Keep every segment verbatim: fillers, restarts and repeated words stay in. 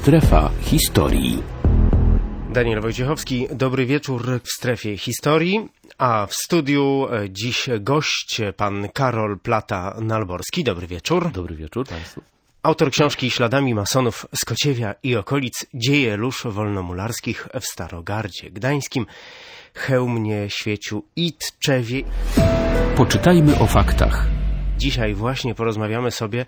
Strefa historii. Daniel Wojciechowski, dobry wieczór w Strefie Historii, a w studiu dziś gość, pan Karol Plata-Nalborski. Dobry wieczór. Dobry wieczór państwu. Autor książki Śladami masonów z Kociewia i okolic, dzieje lóż wolnomularskich w Starogardzie Gdańskim, Chełmnie, Świeciu i Tczewie. Poczytajmy o faktach. Dzisiaj właśnie porozmawiamy sobie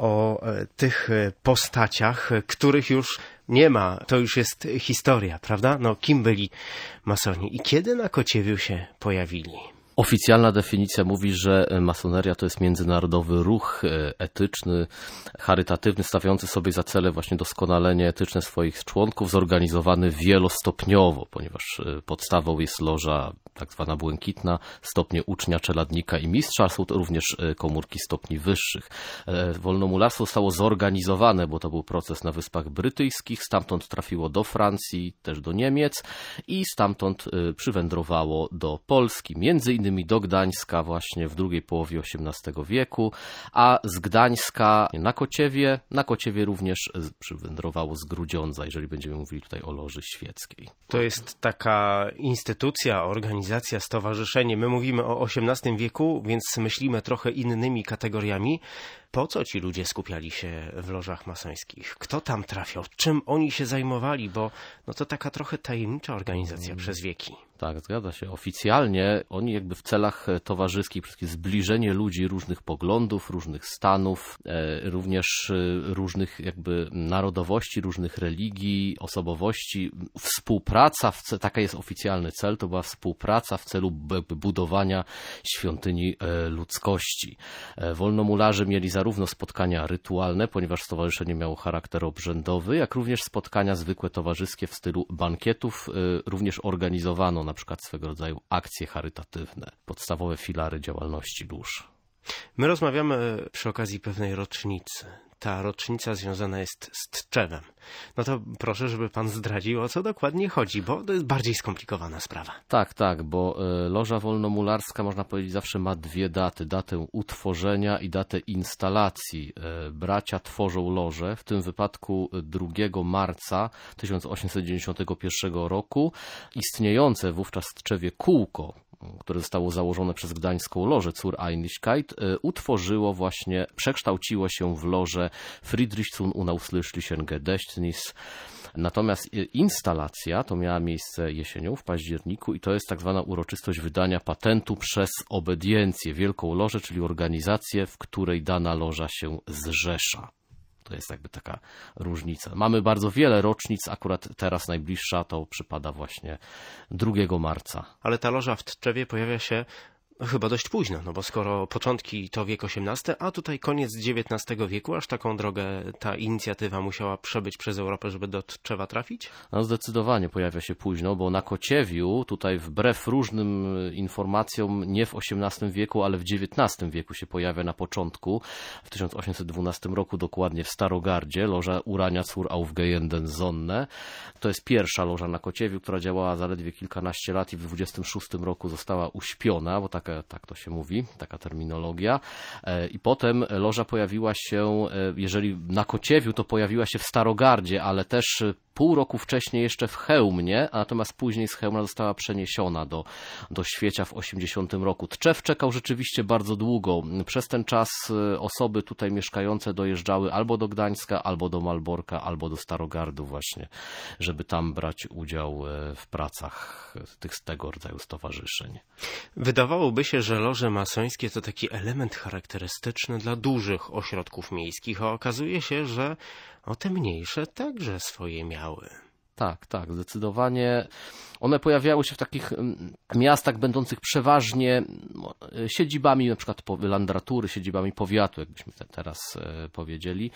o e, tych postaciach, których już nie ma. To już jest historia, prawda? No, kim byli masoni i kiedy na Kociewiu się pojawili? Oficjalna definicja mówi, że masoneria to jest międzynarodowy ruch etyczny, charytatywny, stawiający sobie za cele właśnie doskonalenie etyczne swoich członków, zorganizowany wielostopniowo, ponieważ podstawą jest loża tak zwana błękitna, stopnie ucznia, czeladnika i mistrza, a są to również komórki stopni wyższych. Wolnomularstwo zostało zorganizowane, bo to był proces na Wyspach Brytyjskich, stamtąd trafiło do Francji, też do Niemiec i stamtąd przywędrowało do Polski, między innymi do Gdańska właśnie w drugiej połowie osiemnastego wieku, a z Gdańska na Kociewie, na Kociewie również przywędrowało z Grudziądza, jeżeli będziemy mówili tutaj o loży świeckiej. To jest taka instytucja, organizacja, stowarzyszenie. My mówimy o osiemnastym wieku, więc myślimy trochę innymi kategoriami. Po co ci ludzie skupiali się w lożach masońskich? Kto tam trafiał? Czym oni się zajmowali? Bo no to taka trochę tajemnicza organizacja przez wieki. Tak, zgadza się. Oficjalnie oni jakby w celach towarzyskich, wszystkie zbliżenie ludzi różnych poglądów, różnych stanów, e, również różnych jakby narodowości, różnych religii, osobowości, współpraca, w, taka jest oficjalny cel, to była współpraca w celu budowania świątyni e, ludzkości. E, wolnomularze mieli zarówno spotkania rytualne, ponieważ stowarzyszenie miało charakter obrzędowy, jak również spotkania zwykłe towarzyskie w stylu bankietów, e, również organizowano na przykład swego rodzaju akcje charytatywne, podstawowe filary działalności lóż. My rozmawiamy przy okazji pewnej rocznicy. Ta rocznica związana jest z Tczewem. No to proszę, żeby pan zdradził, o co dokładnie chodzi, bo to jest bardziej skomplikowana sprawa. Tak, tak, bo loża wolnomularska, można powiedzieć, zawsze ma dwie daty. Datę utworzenia i datę instalacji. Bracia tworzą lożę, w tym wypadku drugiego marca tysiąc osiemset dziewięćdziesiątego pierwszego roku. Istniejące wówczas w Tczewie kółko, które zostało założone przez gdańską lożę Zur Einigkeit, utworzyło właśnie, przekształciło się w lożę Friedrich zum Unausschließlichen Gedächtnis. Natomiast instalacja to miała miejsce jesienią, w październiku, i to jest tak zwana uroczystość wydania patentu przez obediencję, wielką lożę, czyli organizację, w której dana loża się zrzesza. To jest jakby taka różnica. Mamy bardzo wiele rocznic, akurat teraz najbliższa to przypada właśnie drugiego marca. Ale ta loża w Tczewie pojawia się no, chyba dość późno, no bo skoro początki to wiek osiemnasty, a tutaj koniec dziewiętnastego wieku, aż taką drogę ta inicjatywa musiała przebyć przez Europę, żeby do Tczewa trafić? No zdecydowanie pojawia się późno, bo na Kociewiu, tutaj wbrew różnym informacjom, nie w osiemnastym wieku, ale w dziewiętnastym wieku się pojawia na początku, w tysiąc osiemset dwunastym roku, dokładnie w Starogardzie, loża Urania zur Aufgehenden Sonne. To jest pierwsza loża na Kociewiu, która działała zaledwie kilkanaście lat i w dwudziestym szóstym roku została uśpiona, bo tak tak to się mówi, taka terminologia. I potem loża pojawiła się, jeżeli na Kociewiu, to pojawiła się w Starogardzie, ale też pół roku wcześniej jeszcze w Chełmnie, a natomiast później z Chełmna została przeniesiona do, do Świecia w osiemdziesiątym roku. Tczew czekał rzeczywiście bardzo długo. Przez ten czas osoby tutaj mieszkające dojeżdżały albo do Gdańska, albo do Malborka, albo do Starogardu właśnie, żeby tam brać udział w pracach tych, tego rodzaju stowarzyszeń. Wydawałoby się, że loże masońskie to taki element charakterystyczny dla dużych ośrodków miejskich, a okazuje się, że o te mniejsze także swoje miały. Tak, tak, zdecydowanie. One pojawiały się w takich miastach będących przeważnie siedzibami, na przykład landratury, siedzibami powiatu, jakbyśmy te teraz powiedzieli.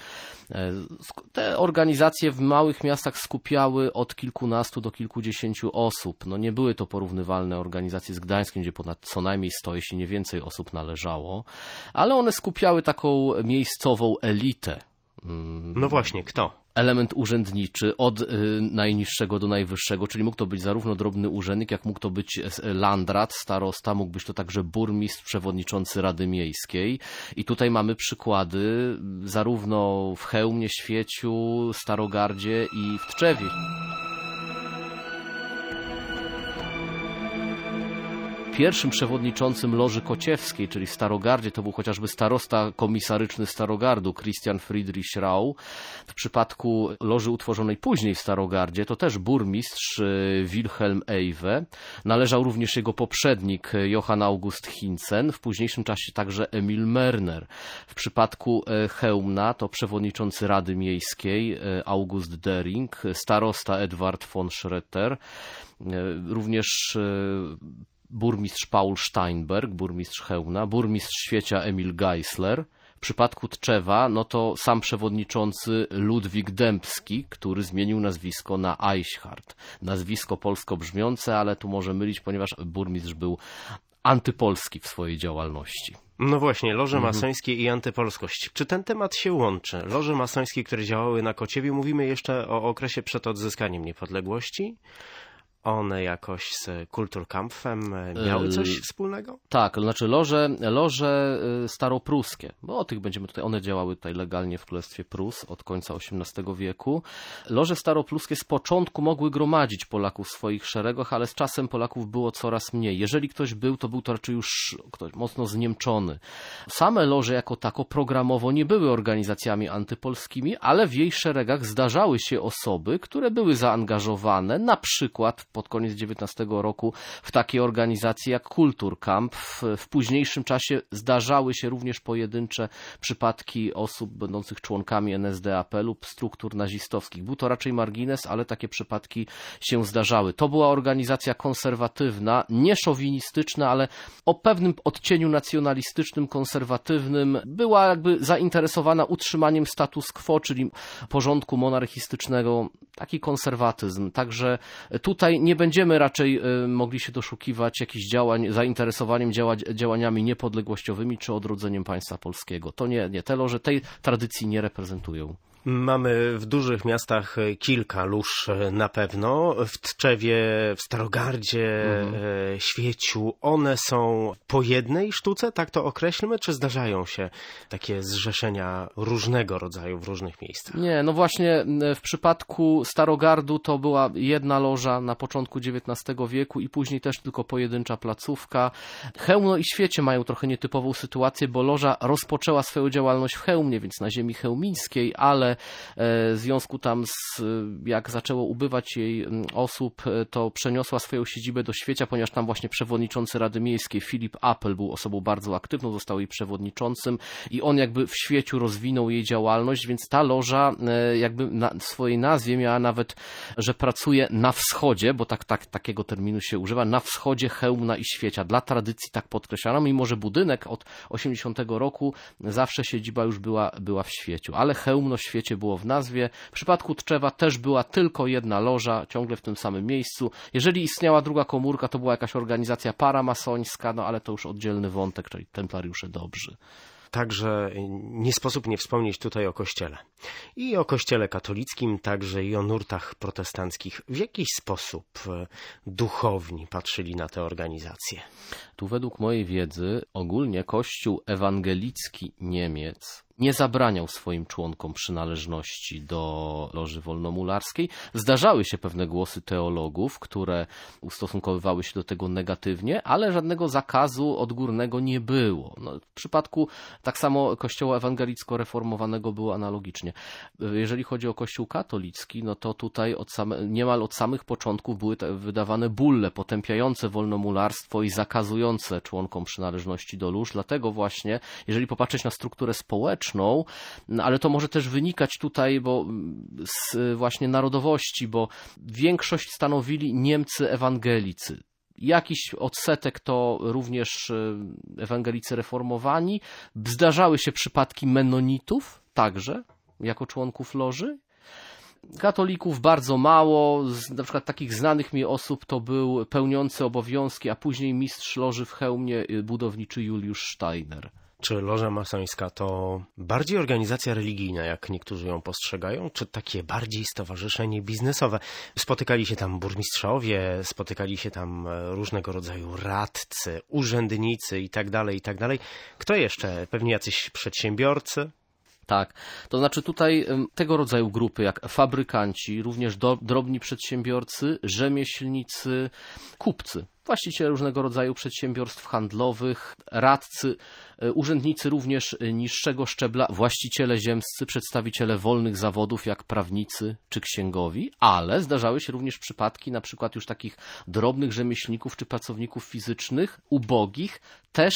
Te organizacje w małych miastach skupiały od kilkunastu do kilkudziesięciu osób. No nie były to porównywalne organizacje z Gdańskiem, gdzie ponad co najmniej sto, jeśli nie więcej osób należało, ale one skupiały taką miejscową elitę. No właśnie, kto? element urzędniczy od y, najniższego do najwyższego, czyli mógł to być zarówno drobny urzędnik, jak mógł to być landrat, starosta, mógł być to także burmistrz, przewodniczący Rady Miejskiej. I tutaj mamy przykłady zarówno w Chełmie, Świeciu, Starogardzie i w Tczewie. Pierwszym przewodniczącym Loży Kociewskiej, czyli w Starogardzie, to był chociażby starosta komisaryczny Starogardu, Christian Friedrich Rau. W przypadku loży utworzonej później w Starogardzie, to też burmistrz Wilhelm Ewe. Należał również jego poprzednik Johann August Hinzen, w późniejszym czasie także Emil Merner. W przypadku Chełmna to przewodniczący Rady Miejskiej August Dering, starosta Edward von Schroeter, również burmistrz Paul Steinberg, burmistrz Chełmna, burmistrz Świecia Emil Geisler. W przypadku Tczewa, no to sam przewodniczący Ludwik Dębski, który zmienił nazwisko na Eichhardt. Nazwisko polsko brzmiące, ale tu może mylić, ponieważ burmistrz był antypolski w swojej działalności. No właśnie, loże masońskie i antypolskość. Czy ten temat się łączy? Loże masońskie, które działały na Kociewiu, mówimy jeszcze o okresie przed odzyskaniem niepodległości? One jakoś z Kulturkampfem miały coś wspólnego? Tak, znaczy loże, loże staropruskie, bo o tych będziemy tutaj, one działały tutaj legalnie w Królestwie Prus od końca osiemnastego wieku. Loże staropruskie z początku mogły gromadzić Polaków w swoich szeregach, ale z czasem Polaków było coraz mniej. Jeżeli ktoś był, to był to raczej już ktoś mocno zniemczony. Same loże jako tako programowo nie były organizacjami antypolskimi, ale w jej szeregach zdarzały się osoby, które były zaangażowane, na przykład pod koniec dziewiętnastego roku w takiej organizacji jak Kulturkampf. W późniejszym czasie zdarzały się również pojedyncze przypadki osób będących członkami N S D A P lub struktur nazistowskich. Był to raczej margines, ale takie przypadki się zdarzały. To była organizacja konserwatywna, nie szowinistyczna, ale o pewnym odcieniu nacjonalistycznym, konserwatywnym. Była jakby zainteresowana utrzymaniem status quo, czyli porządku monarchistycznego, taki konserwatyzm. Także tutaj nie będziemy raczej mogli się doszukiwać jakichś działań, zainteresowaniem działa, działaniami niepodległościowymi czy odrodzeniem państwa polskiego. To nie, nie, te loże tej tradycji nie reprezentują. Mamy w dużych miastach kilka lóż na pewno. W Tczewie, w Starogardzie, mhm. Świeciu. One są po jednej sztuce, tak to określmy, czy zdarzają się takie zrzeszenia różnego rodzaju w różnych miejscach? Nie, no właśnie w przypadku Starogardu to była jedna loża na początku dziewiętnastego wieku i później też tylko pojedyncza placówka. Chełmno i Świecie mają trochę nietypową sytuację, bo loża rozpoczęła swoją działalność w Chełmnie, więc na ziemi chełmińskiej, ale w związku tam z, jak zaczęło ubywać jej osób, to przeniosła swoją siedzibę do Świecia, ponieważ tam właśnie przewodniczący Rady Miejskiej Filip Appel był osobą bardzo aktywną, został jej przewodniczącym i on jakby w Świeciu rozwinął jej działalność, więc ta loża jakby na swojej nazwie miała nawet, że pracuje na wschodzie, bo tak, tak takiego terminu się używa, na wschodzie Chełmna i Świecia. Dla tradycji tak podkreślano, mimo że budynek od osiemdziesiątego roku zawsze siedziba już była, była w Świeciu, ale Chełmno, Świecie było w nazwie. W przypadku Tczewa też była tylko jedna loża, ciągle w tym samym miejscu. Jeżeli istniała druga komórka, to była jakaś organizacja paramasońska, no ale to już oddzielny wątek, czyli templariusze dobrzy. Także nie sposób nie wspomnieć tutaj o Kościele. I o Kościele katolickim, także i o nurtach protestanckich. W jakiś sposób duchowni patrzyli na te organizacje? Tu według mojej wiedzy ogólnie Kościół ewangelicki Niemiec nie zabraniał swoim członkom przynależności do loży wolnomularskiej. Zdarzały się pewne głosy teologów, które ustosunkowywały się do tego negatywnie, ale żadnego zakazu odgórnego nie było. No, w przypadku tak samo Kościoła ewangelicko-reformowanego było analogicznie. Jeżeli chodzi o Kościół katolicki, no to tutaj od same, niemal od samych początków były wydawane bulle potępiające wolnomularstwo i zakazujące członkom przynależności do lóż. Dlatego właśnie, jeżeli popatrzeć na strukturę społeczną, ale to może też wynikać tutaj bo z właśnie narodowości, bo większość stanowili Niemcy ewangelicy. Jakiś odsetek to również ewangelicy reformowani. Zdarzały się przypadki menonitów także jako członków loży. Katolików bardzo mało, z na przykład takich znanych mi osób to był pełniący obowiązki, a później mistrz loży w Chełmie budowniczy Juliusz Steiner. Czy loża masońska to bardziej organizacja religijna, jak niektórzy ją postrzegają, czy takie bardziej stowarzyszenie biznesowe? Spotykali się tam burmistrzowie, spotykali się tam różnego rodzaju radcy, urzędnicy i tak dalej, i tak dalej. Kto jeszcze? Pewnie jacyś przedsiębiorcy? Tak, to znaczy tutaj tego rodzaju grupy jak fabrykanci, również do, drobni przedsiębiorcy, rzemieślnicy, kupcy, właściciele różnego rodzaju przedsiębiorstw handlowych, radcy, urzędnicy również niższego szczebla, właściciele ziemscy, przedstawiciele wolnych zawodów jak prawnicy czy księgowi, ale zdarzały się również przypadki na przykład już takich drobnych rzemieślników czy pracowników fizycznych, ubogich, też,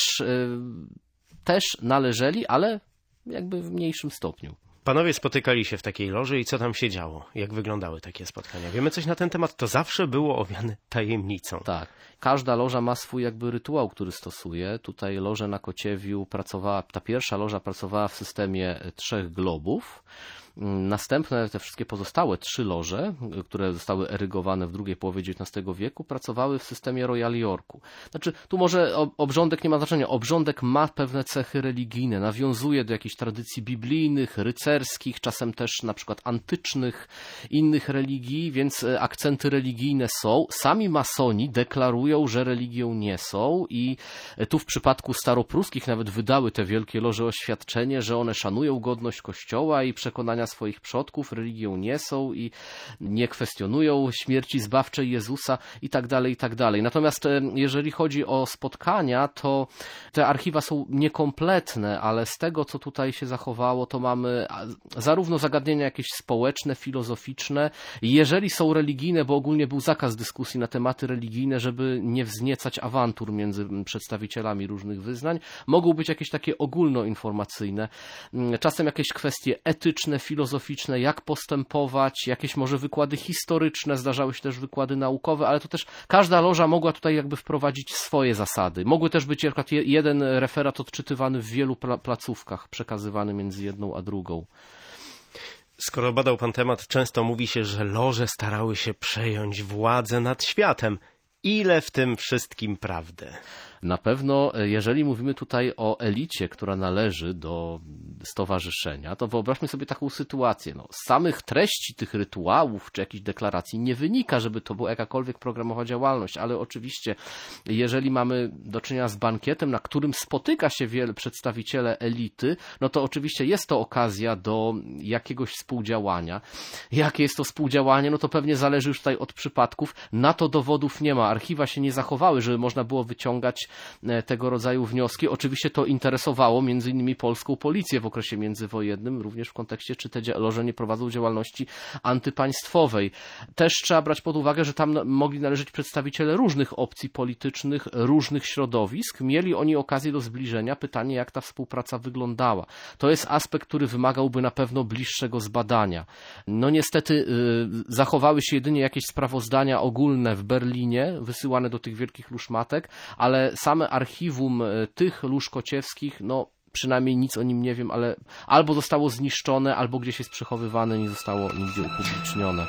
też należeli, ale jakby w mniejszym stopniu. Panowie spotykali się w takiej loży i co tam się działo? Jak wyglądały takie spotkania? Wiemy coś na ten temat? To zawsze było owiane tajemnicą. Tak. Każda loża ma swój jakby rytuał, który stosuje. Tutaj loża na Kociewiu pracowała, ta pierwsza loża pracowała w systemie trzech globów. Następne, te wszystkie pozostałe trzy loże, które zostały erygowane w drugiej połowie dziewiętnastego wieku, pracowały w systemie Royal Yorku. Znaczy, tu może obrządek nie ma znaczenia. Obrządek ma pewne cechy religijne, nawiązuje do jakichś tradycji biblijnych, rycerskich, czasem też na przykład antycznych, innych religii, więc akcenty religijne są. Sami masoni deklarują, że religią nie są i tu w przypadku staropruskich nawet wydały te wielkie loże oświadczenie, że one szanują godność Kościoła i przekonania swoich przodków, religią nie są i nie kwestionują śmierci zbawczej Jezusa i tak dalej, i tak dalej. Natomiast jeżeli chodzi o spotkania, to te archiwa są niekompletne, ale z tego, co tutaj się zachowało, to mamy zarówno zagadnienia jakieś społeczne, filozoficzne, jeżeli są religijne, bo ogólnie był zakaz dyskusji na tematy religijne, żeby nie wzniecać awantur między przedstawicielami różnych wyznań, mogą być jakieś takie ogólnoinformacyjne, czasem jakieś kwestie etyczne, filozoficzne, jak postępować, jakieś może wykłady historyczne, zdarzały się też wykłady naukowe, ale to też każda loża mogła tutaj jakby wprowadzić swoje zasady. Mogły też być na przykład jeden referat odczytywany w wielu placówkach, przekazywany między jedną a drugą. Skoro badał pan temat, często mówi się, że loże starały się przejąć władzę nad światem. Ile w tym wszystkim prawdy? Na pewno, jeżeli mówimy tutaj o elicie, która należy do stowarzyszenia, to wyobraźmy sobie taką sytuację. No, z samych treści tych rytuałów czy jakichś deklaracji nie wynika, żeby to była jakakolwiek programowa działalność, ale oczywiście, jeżeli mamy do czynienia z bankietem, na którym spotyka się wiele przedstawiciele elity, no to oczywiście jest to okazja do jakiegoś współdziałania. Jakie jest to współdziałanie? No to pewnie zależy już tutaj od przypadków. Na to dowodów nie ma. Archiwa się nie zachowały, żeby można było wyciągać tego rodzaju wnioski. Oczywiście to interesowało między innymi polską policję w okresie międzywojennym, również w kontekście, czy te loże nie prowadzą działalności antypaństwowej. Też trzeba brać pod uwagę, że tam mogli należeć przedstawiciele różnych opcji politycznych, różnych środowisk. Mieli oni okazję do zbliżenia. Pytanie, jak ta współpraca wyglądała. To jest aspekt, który wymagałby na pewno bliższego zbadania. No niestety yy, zachowały się jedynie jakieś sprawozdania ogólne w Berlinie, wysyłane do tych wielkich lóż matek, ale same archiwum tych lóż kociewskich, no przynajmniej nic o nim nie wiem, ale albo zostało zniszczone, albo gdzieś jest przechowywane, nie zostało nigdzie upublicznione.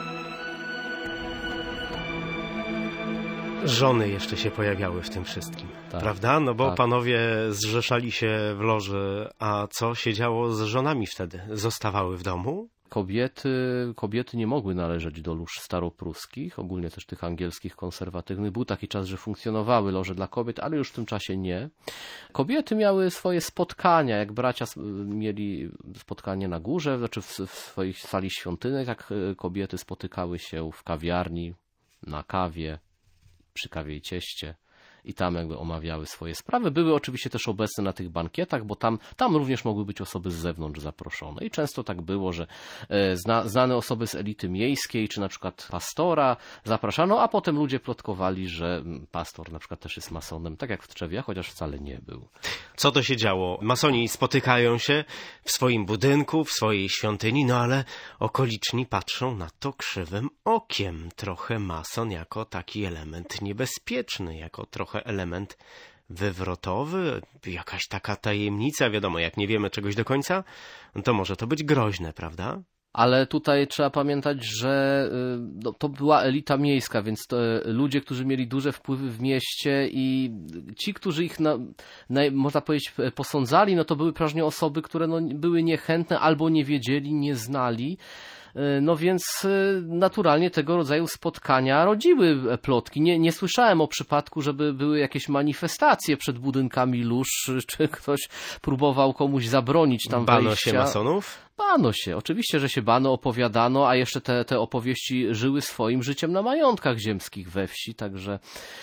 Żony jeszcze się pojawiały w tym wszystkim, tak, prawda? No bo tak. Panowie zrzeszali się w loży, a co się działo z żonami wtedy? Zostawały w domu? Kobiety, kobiety nie mogły należeć do lóż staropruskich, ogólnie też tych angielskich konserwatywnych. Był taki czas, że funkcjonowały loże dla kobiet, ale już w tym czasie nie. Kobiety miały swoje spotkania, jak bracia mieli spotkanie na górze, znaczy w, w swoich sali świątynek, jak kobiety spotykały się w kawiarni, na kawie, przy kawie i cieście. I tam jakby omawiały swoje sprawy. Były oczywiście też obecne na tych bankietach, bo tam, tam również mogły być osoby z zewnątrz zaproszone. I często tak było, że zna, znane osoby z elity miejskiej, czy na przykład pastora zapraszano, a potem ludzie plotkowali, że pastor na przykład też jest masonem, tak jak w Tczewie, chociaż wcale nie był. Co to się działo? Masoni spotykają się w swoim budynku, w swojej świątyni, no ale okoliczni patrzą na to krzywym okiem. Trochę mason jako taki element niebezpieczny, jako trochę element wywrotowy, jakaś taka tajemnica, wiadomo, jak nie wiemy czegoś do końca, to może to być groźne, prawda? Ale tutaj trzeba pamiętać, że no, to była elita miejska, więc to ludzie, którzy mieli duże wpływy w mieście i ci, którzy ich, na, na, można powiedzieć, posądzali, no to były przeważnie osoby, które no, były niechętne albo nie wiedzieli, nie znali. No więc naturalnie tego rodzaju spotkania rodziły plotki. Nie, nie słyszałem o przypadku, żeby były jakieś manifestacje przed budynkami lóż, czy ktoś próbował komuś zabronić tam Bano wejścia. się masonów? Bano się, oczywiście, że się bano, opowiadano, a jeszcze te, te opowieści żyły swoim życiem na majątkach ziemskich we wsi, także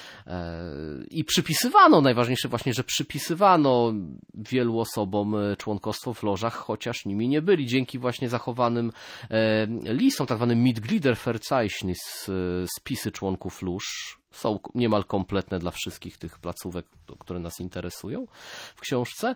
i przypisywano, najważniejsze właśnie, że przypisywano wielu osobom członkostwo w lożach, chociaż nimi nie byli. Dzięki właśnie zachowanym listom, tak zwanym Mitgliederverzeichnis, spisy członków lóż są niemal kompletne dla wszystkich tych placówek, które nas interesują w książce,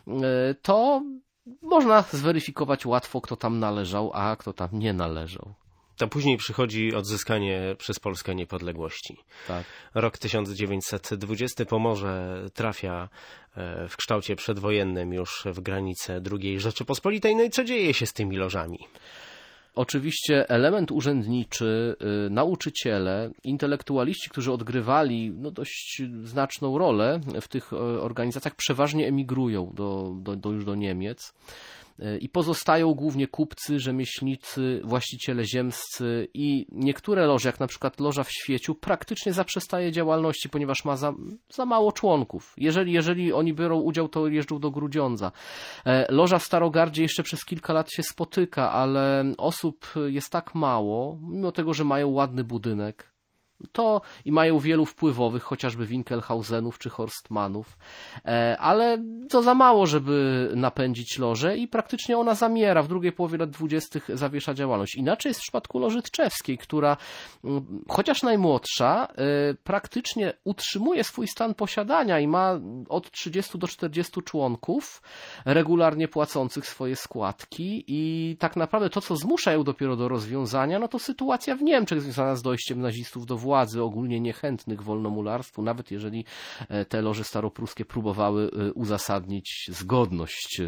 to można zweryfikować łatwo, kto tam należał, a kto tam nie należał. To później przychodzi odzyskanie przez Polskę niepodległości. Tak. Rok tysiąc dziewięćset dwudziesty, Pomorze trafia w kształcie przedwojennym już w granice drugiej Rzeczypospolitej. No i co dzieje się z tymi lożami? Oczywiście element urzędniczy, y, nauczyciele, intelektualiści, którzy odgrywali no, dość znaczną rolę w tych y, organizacjach, przeważnie emigrują do, do, do, już do Niemiec. I pozostają głównie kupcy, rzemieślnicy, właściciele ziemscy i niektóre loże, jak na przykład loża w Świeciu, praktycznie zaprzestaje działalności, ponieważ ma za, za mało członków. Jeżeli, jeżeli oni biorą udział, to jeżdżą do Grudziądza. Loża w Starogardzie jeszcze przez kilka lat się spotyka, ale osób jest tak mało, mimo tego, że mają ładny budynek. To i mają wielu wpływowych, chociażby Winkelhausenów czy Horstmanów, ale to za mało, żeby napędzić lożę i praktycznie ona zamiera. W drugiej połowie lat dwudziestych zawiesza działalność. Inaczej jest w przypadku Loży Tczewskiej, która chociaż najmłodsza, praktycznie utrzymuje swój stan posiadania i ma od trzydziestu do czterdziestu członków regularnie płacących swoje składki i tak naprawdę to, co zmusza ją dopiero do rozwiązania, no to sytuacja w Niemczech związana z dojściem nazistów do władzy, ogólnie niechętnych wolnomularstwu, nawet jeżeli te loże staropruskie próbowały uzasadnić zgodność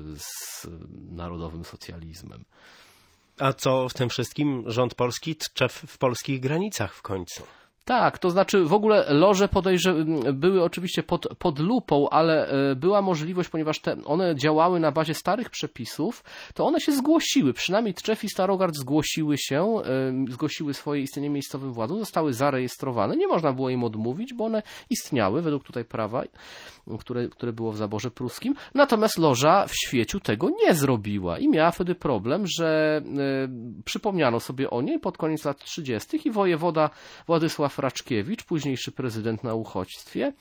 z narodowym socjalizmem. A co w tym wszystkim rząd polski, Tczew w polskich granicach w końcu? Tak, to znaczy w ogóle loże podejrze- były oczywiście pod, pod lupą, ale była możliwość, ponieważ te, one działały na bazie starych przepisów, to one się zgłosiły, przynajmniej Tczew i Starogard zgłosiły się, zgłosiły swoje istnienie miejscowym władzom, zostały zarejestrowane, nie można było im odmówić, bo one istniały według tutaj prawa, które, które było w zaborze pruskim, natomiast loża w Świeciu tego nie zrobiła i miała wtedy problem, że y, przypomniano sobie o niej pod koniec lat trzydziestych i wojewoda Władysław Raczkiewicz, późniejszy prezydent na uchodźstwie,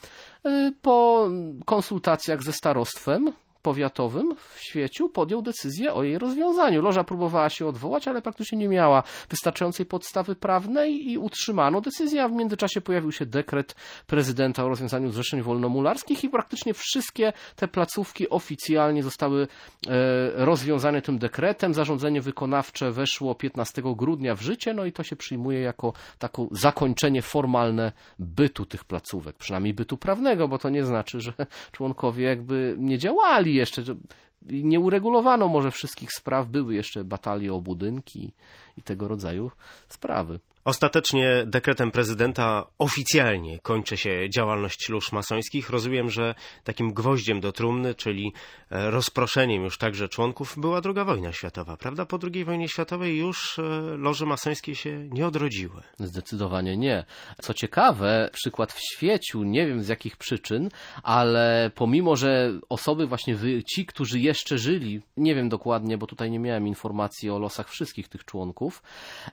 po konsultacjach ze starostwem powiatowym w Świeciu podjął decyzję o jej rozwiązaniu. Loża próbowała się odwołać, ale praktycznie nie miała wystarczającej podstawy prawnej i utrzymano decyzję, a w międzyczasie pojawił się dekret prezydenta o rozwiązaniu zrzeszeń wolnomularskich i praktycznie wszystkie te placówki oficjalnie zostały e, rozwiązane tym dekretem. Zarządzenie wykonawcze weszło piętnastego grudnia w życie, no i to się przyjmuje jako takie zakończenie formalne bytu tych placówek, przynajmniej bytu prawnego, bo to nie znaczy, że członkowie jakby nie działali jeszcze, że nie uregulowano może wszystkich spraw, były jeszcze batalie o budynki i tego rodzaju sprawy. Ostatecznie dekretem prezydenta oficjalnie kończy się działalność lóż masońskich. Rozumiem, że takim gwoździem do trumny, czyli rozproszeniem już także członków, była druga wojna światowa, prawda? Po drugiej wojnie światowej już loże masońskie się nie odrodziły. Zdecydowanie nie. Co ciekawe, przykład w Świeciu, nie wiem z jakich przyczyn, ale pomimo, że osoby właśnie ci, którzy jeszcze żyli, nie wiem dokładnie, bo tutaj nie miałem informacji o losach wszystkich tych członków,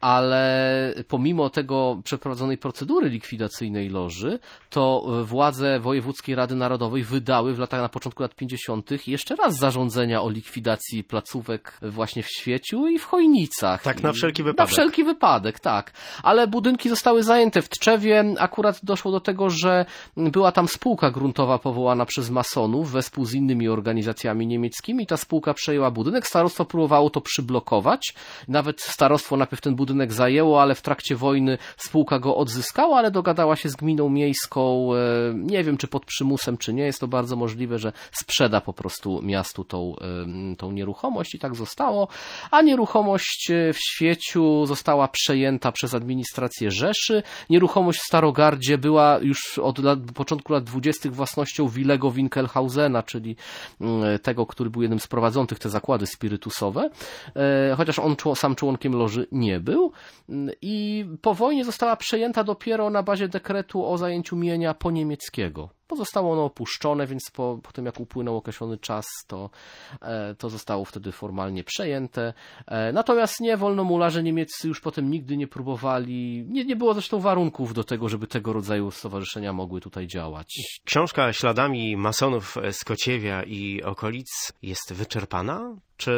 ale pomimo tego przeprowadzonej procedury likwidacyjnej loży, to władze Wojewódzkiej Rady Narodowej wydały w latach na początku lat pięćdziesiątych jeszcze raz zarządzenia o likwidacji placówek właśnie w Świeciu i w Chojnicach. Tak, na wszelki wypadek. Na wszelki wypadek, tak. Ale budynki zostały zajęte w Tczewie. Akurat doszło do tego, że była tam spółka gruntowa powołana przez masonów wespół z innymi organizacjami niemieckimi. Ta spółka przejęła budynek. Starostwo próbowało to przyblokować. Nawet starostwo najpierw ten budynek zajęło, ale w trakcie trakcie wojny spółka go odzyskała, ale dogadała się z gminą miejską, nie wiem czy pod przymusem, czy nie, jest to bardzo możliwe, że sprzeda po prostu miastu tą, tą nieruchomość i tak zostało, a nieruchomość w Świeciu została przejęta przez administrację Rzeszy. Nieruchomość w Starogardzie była już od lat, początku lat dwudziestych własnością Willego Winkelhausena, czyli tego, który był jednym z prowadzących te zakłady spirytusowe, chociaż on sam członkiem loży nie był. I po wojnie została przejęta dopiero na bazie dekretu o zajęciu mienia poniemieckiego. Pozostało ono opuszczone, więc po, po tym jak upłynął określony czas, to, e, to zostało wtedy formalnie przejęte. E, natomiast nie, wolnomularze niemieccy już potem nigdy nie próbowali, nie, nie było zresztą warunków do tego, żeby tego rodzaju stowarzyszenia mogły tutaj działać. Książka Śladami masonów z Kociewia i okolic jest wyczerpana? Czy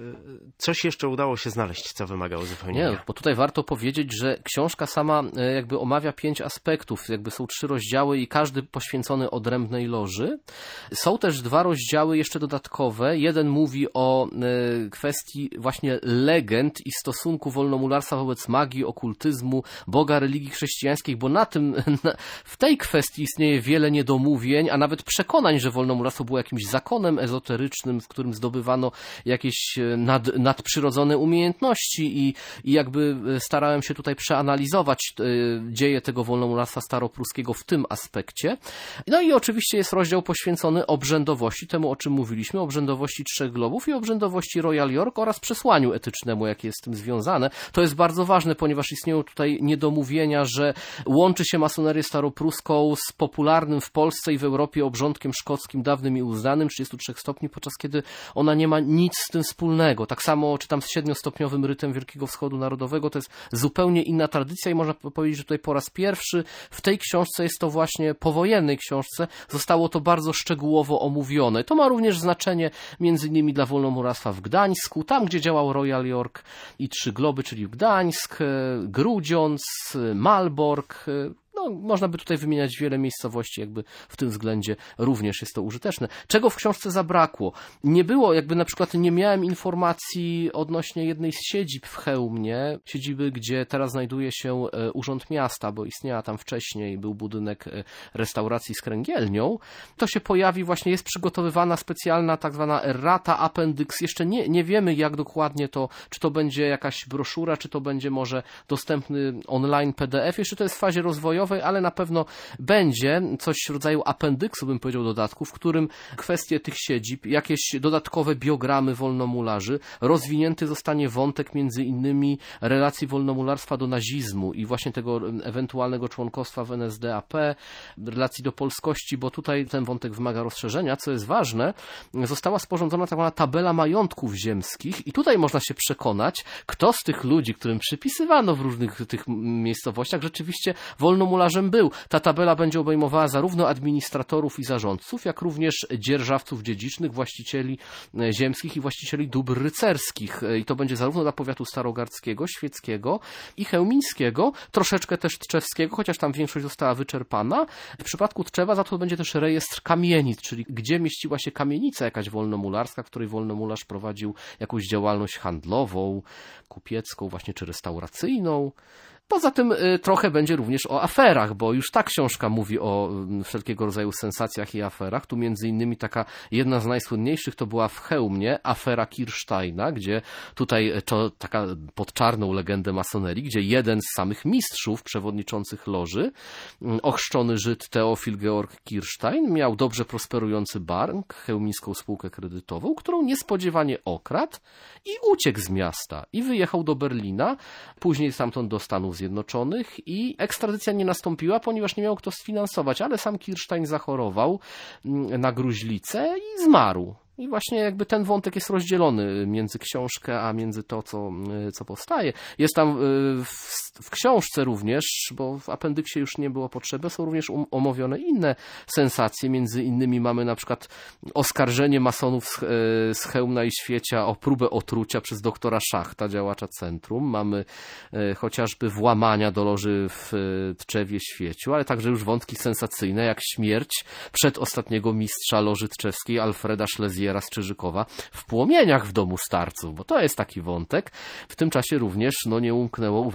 coś jeszcze udało się znaleźć, co wymaga uzupełnienia? Nie, bo tutaj warto powiedzieć, że książka sama jakby omawia pięć aspektów, jakby są trzy rozdziały i każdy poświęcony odrębnej loży. Są też dwa rozdziały jeszcze dodatkowe. Jeden mówi o kwestii właśnie legend i stosunku wolnomularstwa wobec magii, okultyzmu, Boga, religii chrześcijańskich, bo na tym, w tej kwestii istnieje wiele niedomówień, a nawet przekonań, że wolnomularstwo było jakimś zakonem ezoterycznym, w którym zdobywano jakieś nad, nadprzyrodzone umiejętności i, i jakby starałem się tutaj przeanalizować dzieje tego wolnomularstwa staropruskiego w tym aspekcie. No i oczywiście jest rozdział poświęcony obrzędowości, temu o czym mówiliśmy, obrzędowości Trzech Globów i obrzędowości Royal York oraz przesłaniu etycznemu, jakie jest z tym związane. To jest bardzo ważne, ponieważ istnieją tutaj niedomówienia, że łączy się masonerię staropruską z popularnym w Polsce i w Europie obrządkiem szkockim dawnym i uznanym trzydziestu trzech stopni, podczas kiedy ona nie ma nic z tym wspólnego. Tak samo czy tam z siedmiostopniowym rytem Wielkiego Wschodu Narodowego, to jest zupełnie inna tradycja i można powiedzieć, że tutaj po raz pierwszy w tej książce, jest to właśnie powojennej książce, zostało to bardzo szczegółowo omówione. To ma również znaczenie między innymi dla wolnomularstwa w Gdańsku, tam gdzie działał Royal York i Trzy Globy, czyli Gdańsk, Grudziądz, Malbork. No, można by tutaj wymieniać wiele miejscowości, jakby w tym względzie również jest to użyteczne. Czego w książce zabrakło? Nie było, jakby na przykład nie miałem informacji odnośnie jednej z siedzib w Chełmie, siedziby, gdzie teraz znajduje się Urząd Miasta, bo istniała tam wcześniej, był budynek restauracji z kręgielnią. To się pojawi, właśnie jest przygotowywana specjalna tak zwana errata, appendix. Jeszcze nie, nie wiemy, jak dokładnie to, czy to będzie jakaś broszura, czy to będzie może dostępny online P D F. Jeszcze to jest w fazie rozwojowej, ale na pewno będzie coś w rodzaju appendyksu, bym powiedział, dodatku, w którym kwestie tych siedzib, jakieś dodatkowe biogramy wolnomularzy, rozwinięty zostanie wątek między innymi relacji wolnomularstwa do nazizmu i właśnie tego ewentualnego członkostwa w N S D A P, relacji do polskości, bo tutaj ten wątek wymaga rozszerzenia. Co jest ważne, została sporządzona tak zwana tabela majątków ziemskich i tutaj można się przekonać, kto z tych ludzi, którym przypisywano w różnych tych miejscowościach, rzeczywiście wolnomularzem był. Ta tabela będzie obejmowała zarówno administratorów i zarządców, jak również dzierżawców dziedzicznych, właścicieli ziemskich i właścicieli dóbr rycerskich. I to będzie zarówno dla powiatu starogardzkiego, świeckiego i chełmińskiego, troszeczkę też tczewskiego, chociaż tam większość została wyczerpana. W przypadku Tczewa za to będzie też rejestr kamienic, czyli gdzie mieściła się kamienica jakaś wolnomularska, w której wolnomularz prowadził jakąś działalność handlową, kupiecką właśnie, czy restauracyjną. Poza tym y, trochę będzie również o aferach, bo już ta książka mówi o y, wszelkiego rodzaju sensacjach i aferach. Tu między innymi taka jedna z najsłynniejszych to była w Chełmie afera Kirsteina, gdzie tutaj to taka pod czarną legendę masonerii, gdzie jeden z samych mistrzów przewodniczących loży, y, ochrzczony Żyd Teofil Georg Kirstein, miał dobrze prosperujący bank, chełmińską spółkę kredytową, którą niespodziewanie okradł i uciekł z miasta i wyjechał do Berlina, później stamtąd do Stanów Zjednoczonych i ekstradycja nie nastąpiła, ponieważ nie miał kto sfinansować, ale sam Kirstein zachorował na gruźlicę i zmarł. I właśnie jakby ten wątek jest rozdzielony między książkę, a między to, co, co powstaje. Jest tam w, w książce również, bo w appendyksie już nie było potrzeby, są również um, omówione inne sensacje. Między innymi mamy na przykład oskarżenie masonów z, z Chełmna i Świecia o próbę otrucia przez doktora Szachta, działacza centrum. Mamy e, chociażby włamania do loży w Tczewie Świeciu, ale także już wątki sensacyjne, jak śmierć przedostatniego mistrza loży tczewskiej Alfreda Schlesiera z Czyżykowa w płomieniach w domu starców, bo to jest taki wątek. W tym czasie również no, nie umknęło uwadze chociażby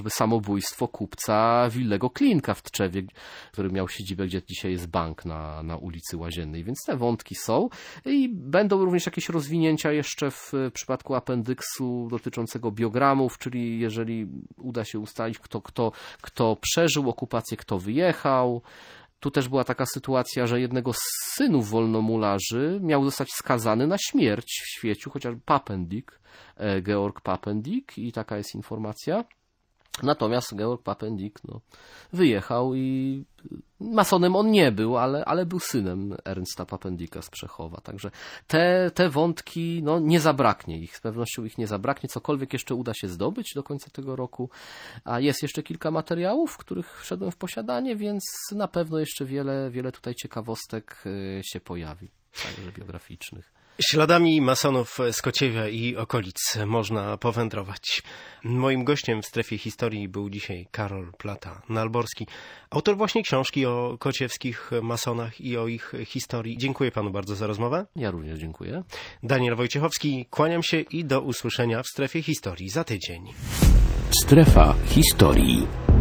chociażby samobójstwo kupca Willego Klinka w Tczewie, który miał siedzibę, gdzie dzisiaj jest bank na, na ulicy Łaziennej, więc te wątki są i będą również jakieś rozwinięcia jeszcze w przypadku apendyksu dotyczącego biogramów, czyli jeżeli uda się ustalić, kto, kto, kto przeżył okupację, kto wyjechał. Tu też była taka sytuacja, że jednego z synów wolnomularzy miał zostać skazany na śmierć w świeciu, chociażby Papendick, Georg Papendick, i taka jest informacja. Natomiast Georg Papendick no, wyjechał i masonem on nie był, ale, ale był synem Ernsta Papendicka z Przechowa. Także te, te wątki, no, nie zabraknie ich, z pewnością ich nie zabraknie. Cokolwiek jeszcze uda się zdobyć do końca tego roku. A jest jeszcze kilka materiałów, w których wszedłem w posiadanie, więc na pewno jeszcze wiele, wiele tutaj ciekawostek się pojawi, także biograficznych. Śladami masonów z Kociewia i okolic można powędrować. Moim gościem w strefie historii był dzisiaj Karol Plata-Nalborski, autor właśnie książki o kociewskich masonach i o ich historii. Dziękuję panu bardzo za rozmowę. Ja również dziękuję. Daniel Wojciechowski, kłaniam się i do usłyszenia w strefie historii za tydzień. Strefa historii.